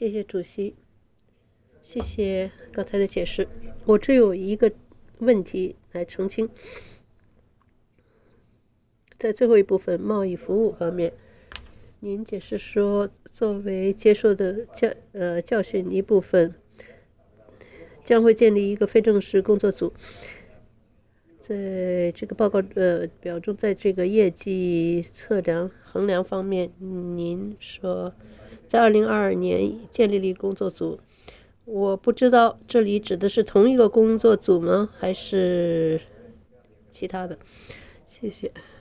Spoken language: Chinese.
谢谢主席，谢谢刚才的解释。我只有一个问题来澄清，在最后一部分贸易服务方面，您解释说，作为接受的教训一部分，将会建立一个非正式工作组。在这个报告表中，在这个业绩衡量方面，您说在2022年建立了一个工作组。我不知道这里指的是同一个工作组吗？还是其他的？谢谢。